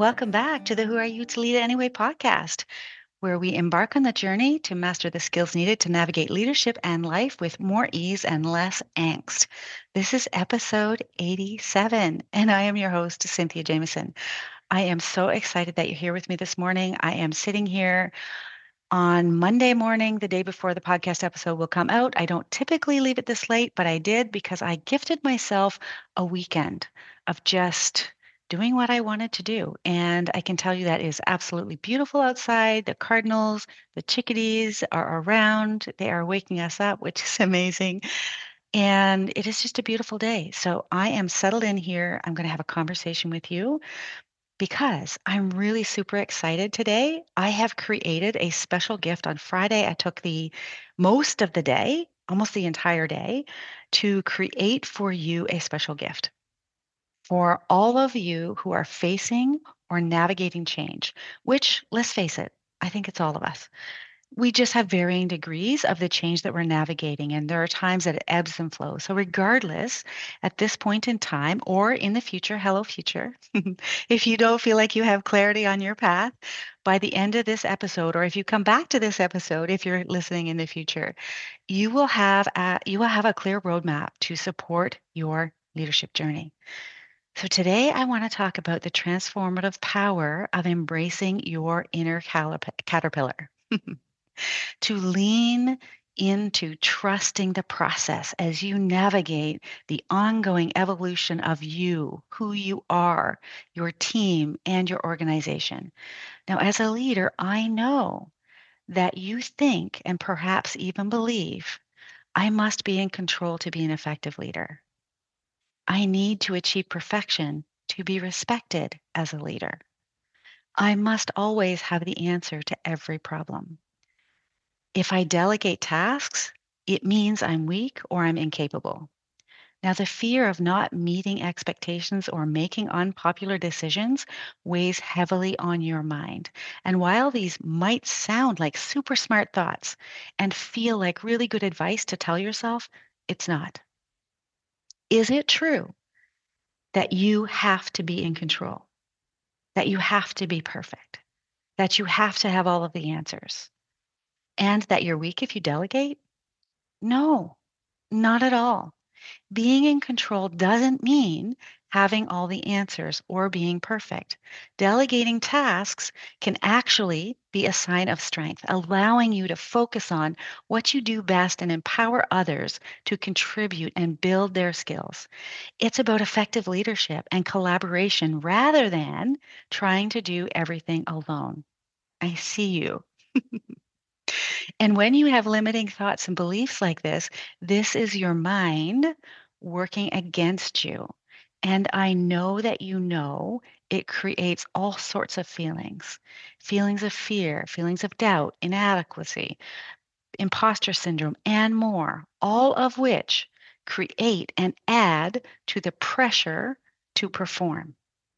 welcome back to the Who Are You to Lead Anyway podcast, where we embark on the journey to master the skills needed to navigate leadership and life with more ease and less angst. This is episode 87, and I am your host, Cynthia Jameson. I am so excited that you're here with me this morning. I am sitting here on Monday morning, the day before the podcast episode will come out. I don't typically leave it this late, but I did because I gifted myself a weekend of just doing what I wanted to do. And I can tell you that is absolutely beautiful outside. The cardinals, the chickadees are around. They are waking us up, which is amazing. And it is just a beautiful day. So I am settled in here. I'm going to have a conversation with you because I'm really super excited today. I have created a special gift on Friday. I took the most of the day, almost the entire day, to create for you a special gift for all of you who are facing or navigating change, which, let's face it, I think it's all of us. We just have varying degrees of the change that we're navigating, and there are times that it ebbs and flows. So, regardless, at this point in time or in the future, hello, future, if you don't feel like you have clarity on your path by the end of this episode, or if you come back to this episode, if you're listening in the future, you will have a clear roadmap to support your leadership journey. So, today I want to talk about the transformative power of embracing your inner caterpillar. To lean into trusting the process as you navigate the ongoing evolution of you, who you are, your team, and your organization. Now, as a leader, I know that you think and perhaps even believe I must be in control to be an effective leader. I need to achieve perfection to be respected as a leader. I must always have the answer to every problem. If I delegate tasks, it means I'm weak or I'm incapable. Now, the fear of not meeting expectations or making unpopular decisions weighs heavily on your mind. And while these might sound like super smart thoughts and feel like really good advice to tell yourself, it's not. Is it true that you have to be in control, that you have to be perfect, that you have to have all of the answers, and that you're weak if you delegate? No, not at all. Being in control doesn't mean having all the answers or being perfect. Delegating tasks can actually be a sign of strength, allowing you to focus on what you do best and empower others to contribute and build their skills. It's about effective leadership and collaboration rather than trying to do everything alone. I see you. And when you have limiting thoughts and beliefs like this is your mind working against you. And I know that you know it creates all sorts of feelings of fear, feelings of doubt, inadequacy, imposter syndrome, and more, all of which create and add to the pressure to perform.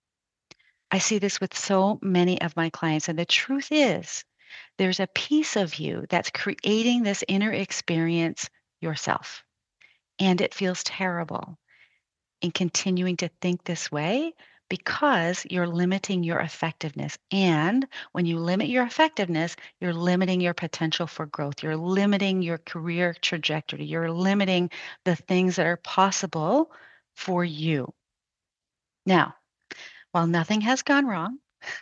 I see this with so many of my clients. And the truth is, there's a piece of you that's creating this inner experience yourself. And it feels terrible in continuing to think this way because you're limiting your effectiveness. And when you limit your effectiveness, you're limiting your potential for growth. You're limiting your career trajectory. You're limiting the things that are possible for you. Now, while nothing has gone wrong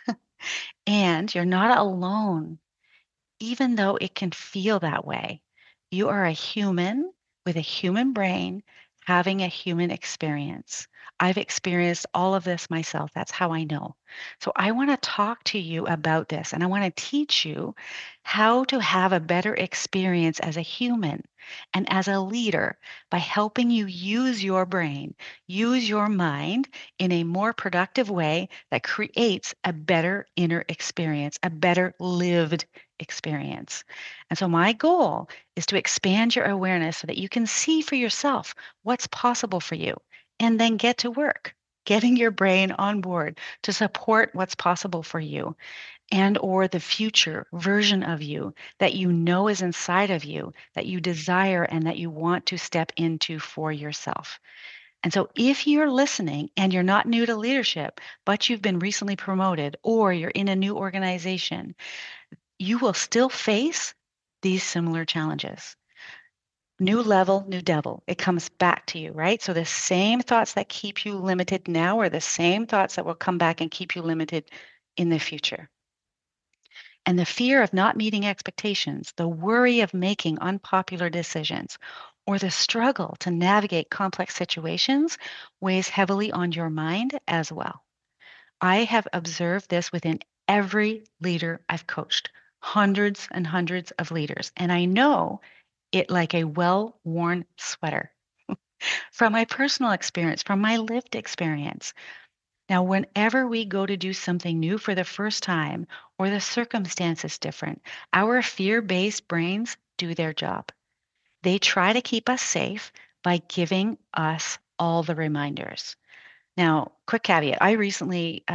and you're not alone, even though it can feel that way, you are a human with a human brain having a human experience. I've experienced all of this myself. That's how I know. So I want to talk to you about this and I want to teach you how to have a better experience as a human and as a leader by helping you use your brain, use your mind in a more productive way that creates a better inner experience, a better lived experience. And so, my goal is to expand your awareness so that you can see for yourself what's possible for you and then get to work getting your brain on board to support what's possible for you and or the future version of you that you know is inside of you that you desire and that you want to step into for yourself. And so if you're listening and you're not new to leadership, but you've been recently promoted or you're in a new organization, you will still face these similar challenges. New level, new devil. It comes back to you, right? So the same thoughts that keep you limited now are the same thoughts that will come back and keep you limited in the future. And the fear of not meeting expectations, the worry of making unpopular decisions, or the struggle to navigate complex situations weighs heavily on your mind as well. I have observed this within every leader I've coached, hundreds and hundreds of leaders. And I know it like a well worn sweater from my personal experience, from my lived experience. Now, whenever we go to do something new for the first time or the circumstance is different, our fear based brains do their job. They try to keep us safe by giving us all the reminders. Now, quick caveat. I recently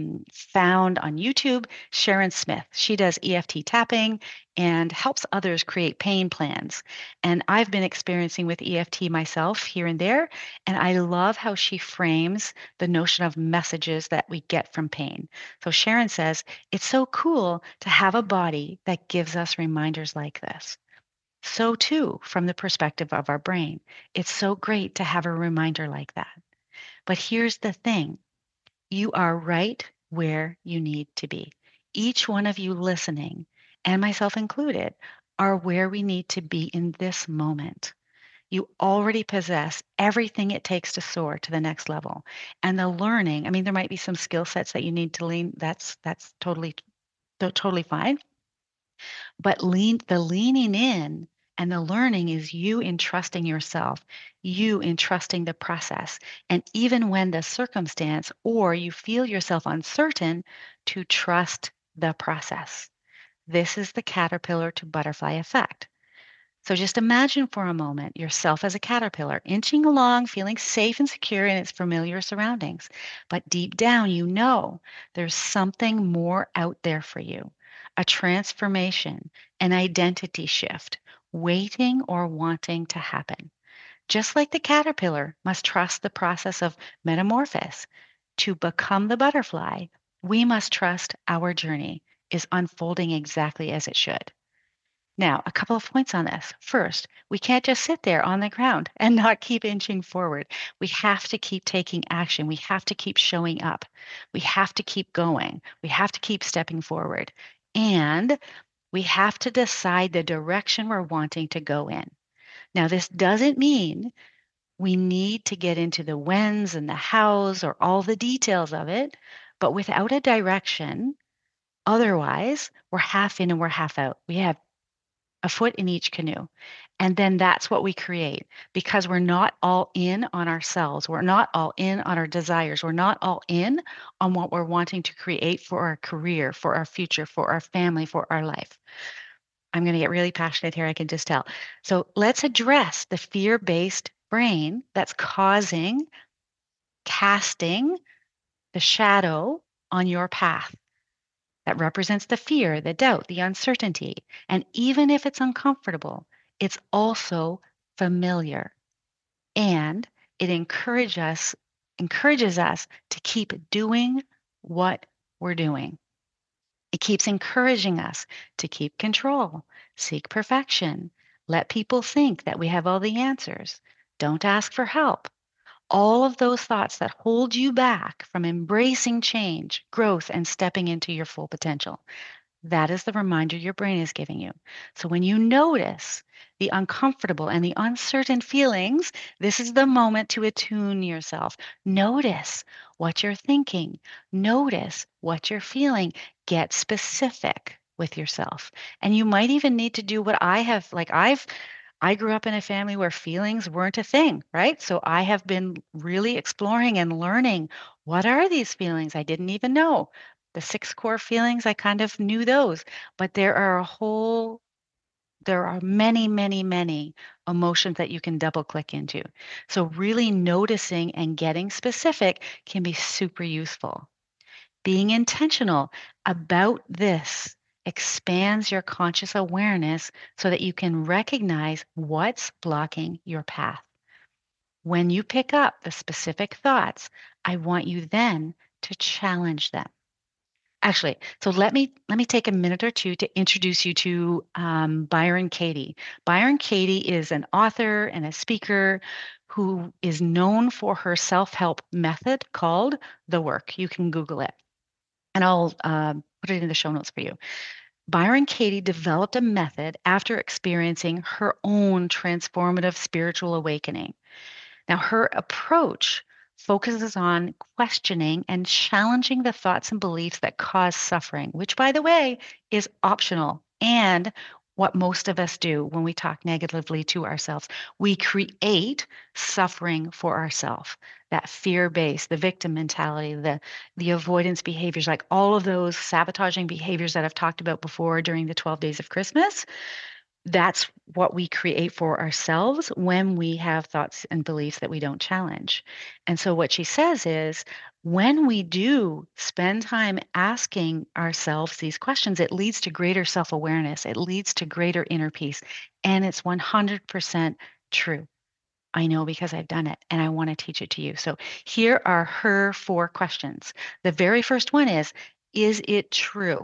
found on YouTube Sharon Smith. She does EFT tapping and helps others create pain plans. And I've been experiencing with EFT myself here and there. And I love how she frames the notion of messages that we get from pain. So Sharon says, it's so cool to have a body that gives us reminders like this. So, too, from the perspective of our brain, it's so great to have a reminder like that. But here's the thing, you are right where you need to be. Each one of you listening, and myself included, are where we need to be in this moment. You already possess everything it takes to soar to the next level. And the learning, I mean, there might be some skill sets that you need to lean. That's totally fine. But the leaning in and the learning is you entrusting yourself, you entrusting the process. And even when the circumstance or you feel yourself uncertain, to trust the process. This is the caterpillar to butterfly effect. So just imagine for a moment yourself as a caterpillar, inching along, feeling safe and secure in its familiar surroundings. But deep down, you know there's something more out there for you, a transformation, an identity shift, waiting or wanting to happen. Just like the caterpillar must trust the process of metamorphosis to become the butterfly, we must trust our journey is unfolding exactly as it should. Now, a couple of points on this. First, we can't just sit there on the ground and not keep inching forward. We have to keep taking action. We have to keep showing up. We have to keep going. We have to keep stepping forward. And we have to decide the direction we're wanting to go in. Now, this doesn't mean we need to get into the whens and the hows or all the details of it, but without a direction, otherwise, we're half in and we're half out. We have a foot in each canoe. And then that's what we create because we're not all in on ourselves. We're not all in on our desires. We're not all in on what we're wanting to create for our career, for our future, for our family, for our life. I'm going to get really passionate here, I can just tell. So let's address the fear based brain that's casting the shadow on your path. That represents the fear, the doubt, the uncertainty. And even if it's uncomfortable, it's also familiar. And it encourages us to keep doing what we're doing. It keeps encouraging us to keep control, seek perfection, let people think that we have all the answers, don't ask for help. All of those thoughts that hold you back from embracing change, growth, and stepping into your full potential. That is the reminder your brain is giving you. So when you notice the uncomfortable and the uncertain feelings, this is the moment to attune yourself. Notice what you're thinking, notice what you're feeling, get specific with yourself. And you might even need to do what I have, I grew up in a family where feelings weren't a thing, right? So I have been really exploring and learning what are these feelings I didn't even know. The six core feelings, I kind of knew those, but there are many, many, many emotions that you can double click into. So really noticing and getting specific can be super useful. Being intentional about this expands your conscious awareness so that you can recognize what's blocking your path. When you pick up the specific thoughts, I want you then to challenge them. Actually, so let me take a minute or two to introduce you to Byron Katie. Byron Katie is an author and a speaker who is known for her self-help method called The Work. You can Google it, and I'll put it in the show notes for you. Byron Katie developed a method after experiencing her own transformative spiritual awakening. Now, her approach focuses on questioning and challenging the thoughts and beliefs that cause suffering, which, by the way, is optional and what most of us do when we talk negatively to ourselves. We create suffering for ourselves. That fear base, the victim mentality, the avoidance behaviors, like all of those sabotaging behaviors that I've talked about before during the 12 days of Christmas, that's what we create for ourselves when we have thoughts and beliefs that we don't challenge. And so, what she says is when we do spend time asking ourselves these questions, it leads to greater self awareness, it leads to greater inner peace. And it's 100% true. I know because I've done it and I want to teach it to you. So, here are her 4 questions. The very first one is it true?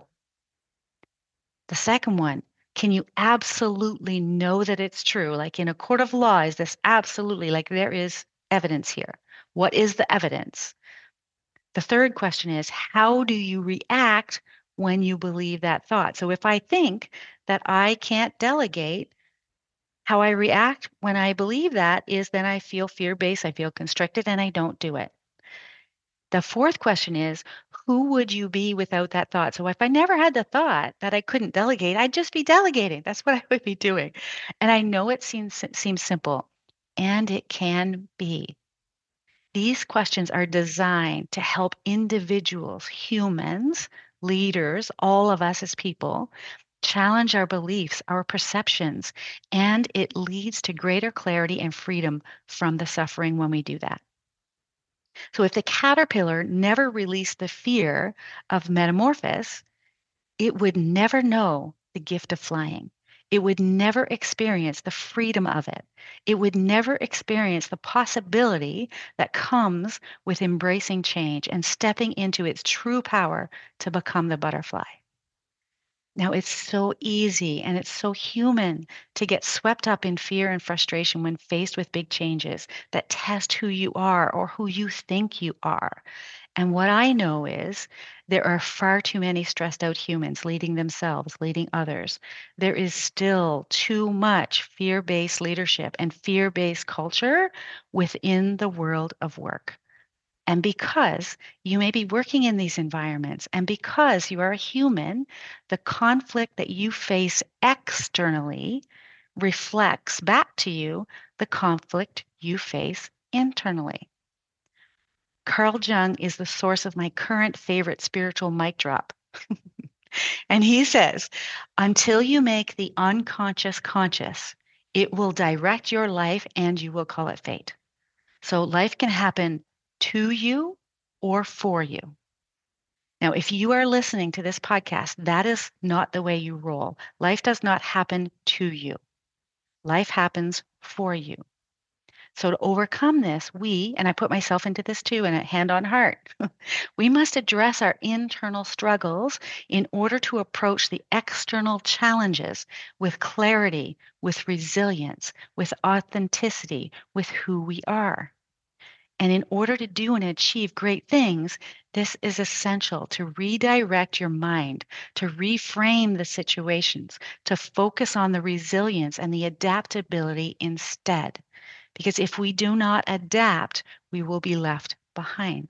The second one, can you absolutely know that it's true? Like in a court of law, is this absolutely like there is evidence here? What is the evidence? The third question is, how do you react when you believe that thought? So if I think that I can't delegate, how I react when I believe that is then I feel fear based, I feel constricted, and I don't do it. The fourth question is, who would you be without that thought? So if I never had the thought that I couldn't delegate, I'd just be delegating. That's what I would be doing. And I know it seems simple, and it can be. These questions are designed to help individuals, humans, leaders, all of us as people, challenge our beliefs, our perceptions, and it leads to greater clarity and freedom from the suffering when we do that. So if the caterpillar never released the fear of metamorphosis, it would never know the gift of flying. It would never experience the freedom of it. It would never experience the possibility that comes with embracing change and stepping into its true power to become the butterfly. Now, it's so easy and it's so human to get swept up in fear and frustration when faced with big changes that test who you are or who you think you are. And what I know is there are far too many stressed out humans leading themselves, leading others. There is still too much fear based leadership and fear based culture within the world of work. And because you may be working in these environments, and because you are a human, the conflict that you face externally reflects back to you the conflict you face internally. Carl Jung is the source of my current favorite spiritual mic drop. And he says, until you make the unconscious conscious, it will direct your life and you will call it fate. So life can happen to you or for you. Now, if you are listening to this podcast, that is not the way you roll. Life does not happen to you. Life happens for you. So to overcome this, and I put myself into this too, and a hand on heart, we must address our internal struggles in order to approach the external challenges with clarity, with resilience, with authenticity, with who we are. And in order to do and achieve great things, this is essential to redirect your mind, to reframe the situations, to focus on the resilience and the adaptability instead. Because if we do not adapt, we will be left behind.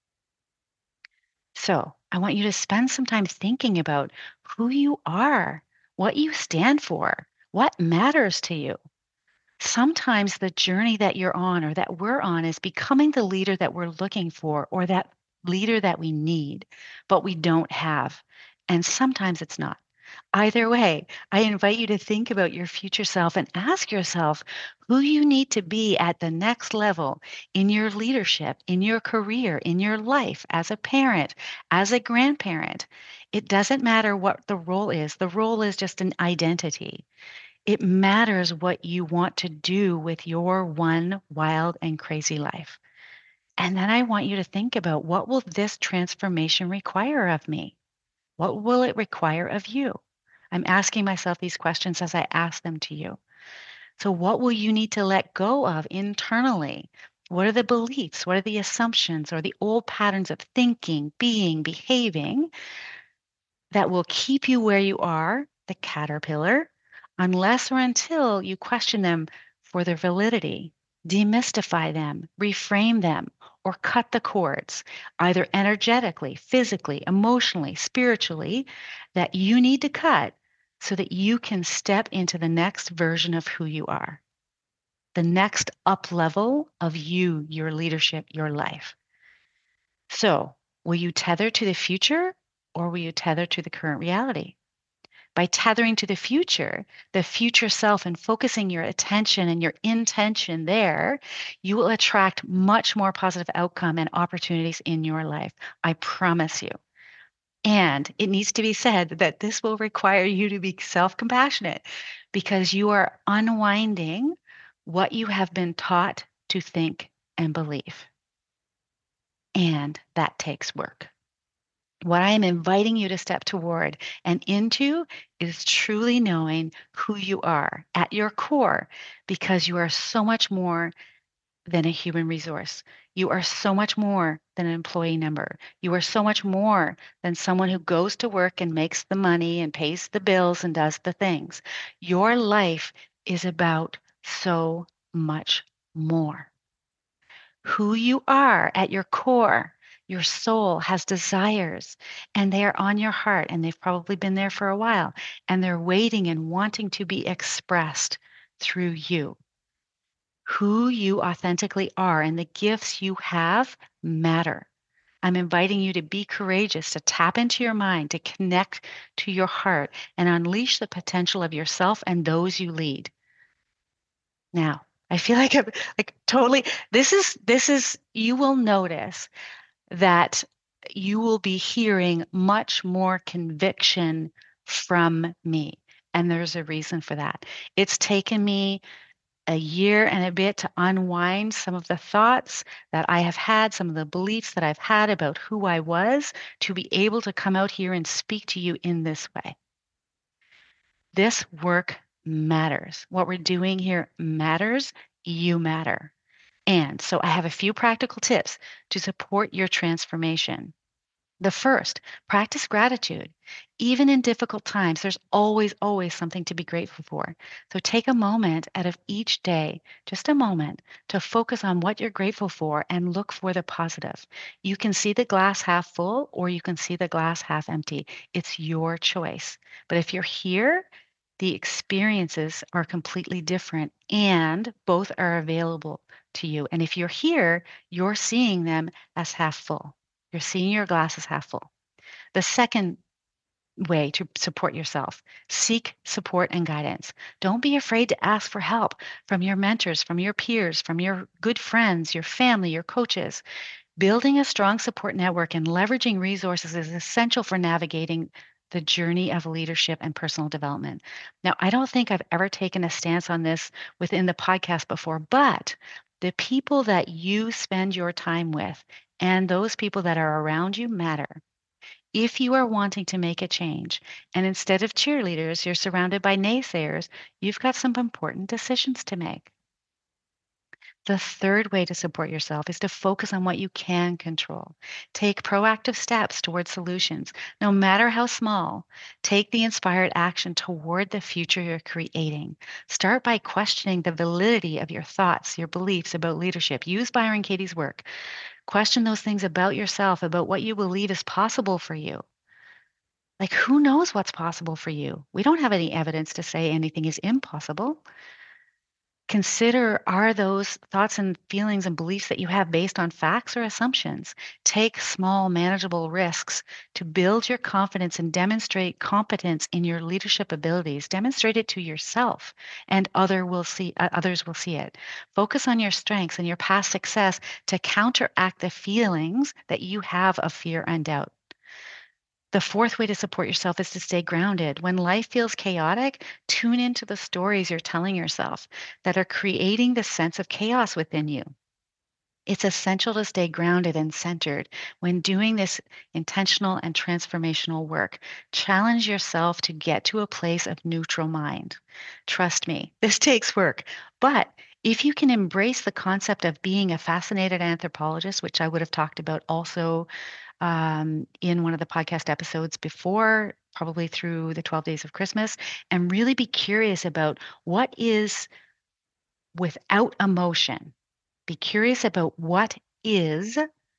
So I want you to spend some time thinking about who you are, what you stand for, what matters to you. Sometimes the journey that you're on or that we're on is becoming the leader that we're looking for or that leader that we need, but we don't have. And sometimes it's not. Either way, I invite you to think about your future self and ask yourself who you need to be at the next level in your leadership, in your career, in your life as a parent, as a grandparent. It doesn't matter what the role is just an identity. It matters what you want to do with your one wild and crazy life. And then I want you to think about, what will this transformation require of me? What will it require of you? I'm asking myself these questions as I ask them to you. So, what will you need to let go of internally? What are the beliefs? What are the assumptions or the old patterns of thinking, being, behaving that will keep you where you are, the caterpillar, unless or until you question them for their validity, demystify them, reframe them, or cut the cords, either energetically, physically, emotionally, spiritually, that you need to cut so that you can step into the next version of who you are, the next up level of you, your leadership, your life. So, will you tether to the future, or will you tether to the current reality? By tethering to the future self, and focusing your attention and your intention there, you will attract much more positive outcome and opportunities in your life. I promise you. And it needs to be said that this will require you to be self compassionate, because you are unwinding what you have been taught to think and believe. And that takes work. What I am inviting you to step toward and into is truly knowing who you are at your core, because you are so much more than a human resource. You are so much more than an employee number. You are so much more than someone who goes to work and makes the money and pays the bills and does the things. Your life is about so much more. Who you are at your core. Your soul has desires, and they are on your heart, and they've probably been there for a while, and they're waiting and wanting to be expressed through you. Who you authentically are and the gifts you have matter. I'm inviting you to be courageous, to tap into your mind, to connect to your heart, and unleash the potential of yourself and those you lead. Now, I feel like I'm like totally, this is you will notice that you will be hearing much more conviction from me. And there's a reason for that. It's taken me a year and a bit to unwind some of the thoughts that I have had, some of the beliefs that I've had about who I was, to be able to come out here and speak to you in this way. This work matters. What we're doing here matters. You matter. And so I have a few practical tips to support your transformation. The first, practice gratitude. Even in difficult times, there's always, always something to be grateful for. So take a moment out of each day, just a moment, to focus on what you're grateful for and look for the positive. You can see the glass half full, or you can see the glass half empty. It's your choice. But if you're here, the experiences are completely different, and both are available to you. And if you're here, you're seeing them as half full. You're seeing your glass as half full. The second way to support yourself, seek support and guidance. Don't be afraid to ask for help from your mentors, from your peers, from your good friends, your family, your coaches. Building a strong support network and leveraging resources is essential for navigating the journey of leadership and personal development. Now, I don't think I've ever taken a stance on this within the podcast before, but the people that you spend your time with and those people that are around you matter. If you are wanting to make a change, and instead of cheerleaders, you're surrounded by naysayers, you've got some important decisions to make. The third way to support yourself is to focus on what you can control. Take proactive steps toward solutions, no matter how small. Take the inspired action toward the future you're creating. Start by questioning the validity of your thoughts, your beliefs about leadership. Use Byron Katie's work. Question those things about yourself, about what you believe is possible for you. Like, who knows what's possible for you? We don't have any evidence to say anything is impossible. Consider, are those thoughts and feelings and beliefs that you have based on facts or assumptions? Take small, manageable risks to build your confidence and demonstrate competence in your leadership abilities. Demonstrate it to yourself, and others will see it. Focus on your strengths and your past success to counteract the feelings that you have of fear and doubt. The fourth way to support yourself is to stay grounded. When life feels chaotic, tune into the stories you're telling yourself that are creating the sense of chaos within you. It's essential to stay grounded and centered when doing this intentional and transformational work. Challenge yourself to get to a place of neutral mind. Trust me, this takes work. But if you can embrace the concept of being a fascinated anthropologist, which I would have talked about also in one of the podcast episodes before, probably through the 12 Days of Christmas, and really be curious about what is without emotion. Be curious about what is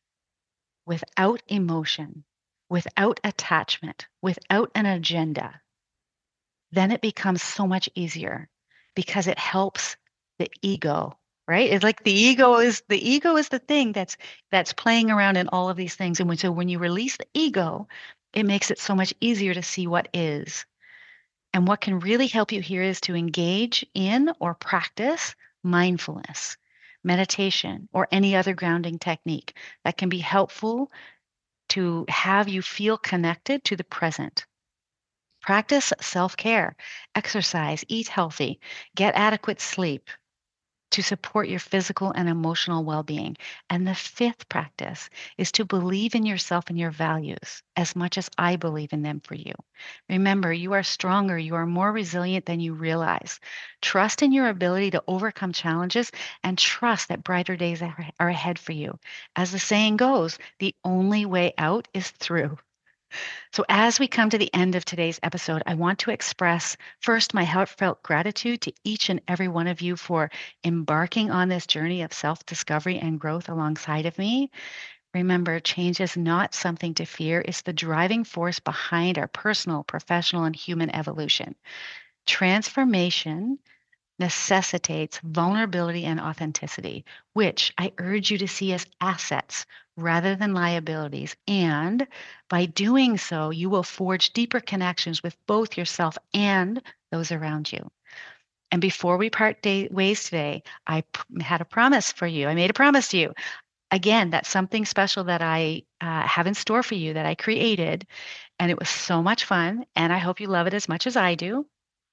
without emotion, without attachment, without an agenda. Then it becomes so much easier because it helps the ego, right? It's like the ego is the thing that's playing around in all of these things. And so when you release the ego, it makes it so much easier to see what is. And what can really help you here is to engage in or practice mindfulness, meditation, or any other grounding technique that can be helpful to have you feel connected to the present. Practice self care, exercise, eat healthy, get adequate sleep to support your physical and emotional well being. And the fifth practice is to believe in yourself and your values as much as I believe in them for you. Remember, you are stronger, you are more resilient than you realize. Trust in your ability to overcome challenges and trust that brighter days are ahead for you. As the saying goes, the only way out is through. So, as we come to the end of today's episode, I want to express first my heartfelt gratitude to each and every one of you for embarking on this journey of self discovery and growth alongside of me. Remember, change is not something to fear, it's the driving force behind our personal, professional, and human evolution. Transformation necessitates vulnerability and authenticity, which I urge you to see as assets rather than liabilities. And by doing so, you will forge deeper connections with both yourself and those around you. And before we part ways today, had a promise for you. I made a promise to you. Again, that's something special that I have in store for you that I created. And it was so much fun. And I hope you love it as much as I do.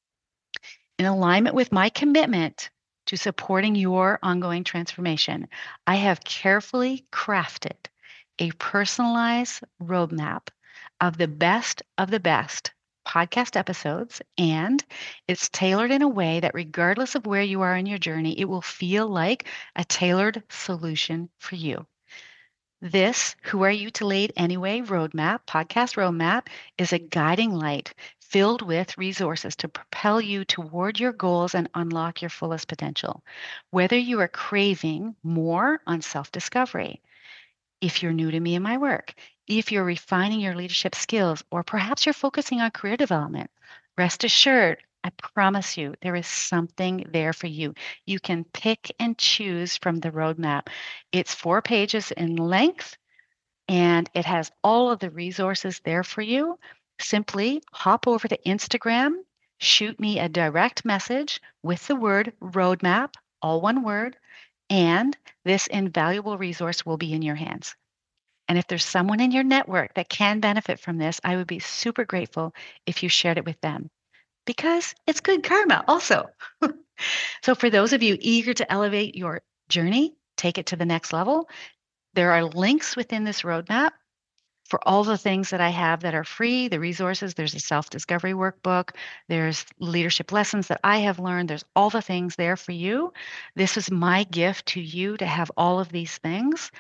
In alignment with my commitment to supporting your ongoing transformation, I have carefully crafted a personalized roadmap of the best podcast episodes, and it's tailored in a way that, regardless of where you are in your journey, it will feel like a tailored solution for you. This Who Are You to Lead Anyway podcast roadmap, is a guiding light filled with resources to propel you toward your goals and unlock your fullest potential. Whether you are craving more on self discovery, if you're new to me and my work, if you're refining your leadership skills, or perhaps you're focusing on career development, rest assured, I promise you, there is something there for you. You can pick and choose from the roadmap. It's 4 pages in length and it has all of the resources there for you. Simply hop over to Instagram, shoot me a direct message with the word roadmap, all one word, and this invaluable resource will be in your hands. And if there's someone in your network that can benefit from this, I would be super grateful if you shared it with them because it's good karma also. So, for those of you eager to elevate your journey, take it to the next level, there are links within this roadmap for all the things that I have that are free, the resources. There's a self discovery workbook, there's leadership lessons that I have learned, there's all the things there for you. This is my gift to you to have all of these things.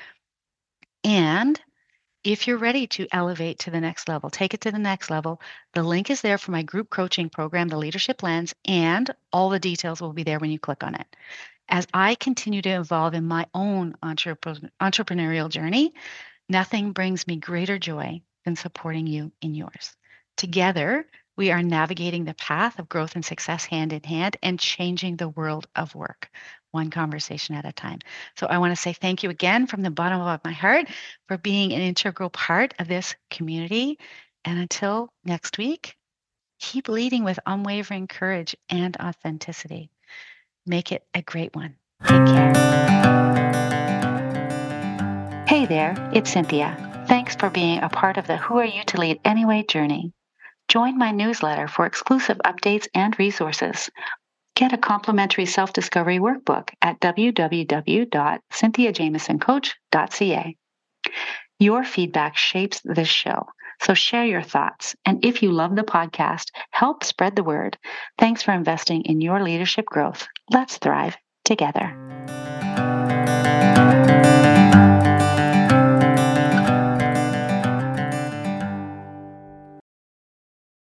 And if you're ready to elevate to the next level, take it to the next level, the link is there for my group coaching program, The Leadership Lens, and all the details will be there when you click on it. As I continue to evolve in my own entrepreneurial journey, nothing brings me greater joy than supporting you in yours. Together, we are navigating the path of growth and success hand in hand and changing the world of work, one conversation at a time. So I want to say thank you again from the bottom of my heart for being an integral part of this community. And until next week, keep leading with unwavering courage and authenticity. Make it a great one. Take care. Hey there, it's Cynthia. Thanks for being a part of the Who Are You to Lead Anyway journey. Join my newsletter for exclusive updates and resources. Get a complimentary self-discovery workbook at www.cynthiajamesoncoach.ca. Your feedback shapes this show, so share your thoughts. And if you love the podcast, help spread the word. Thanks for investing in your leadership growth. Let's thrive together.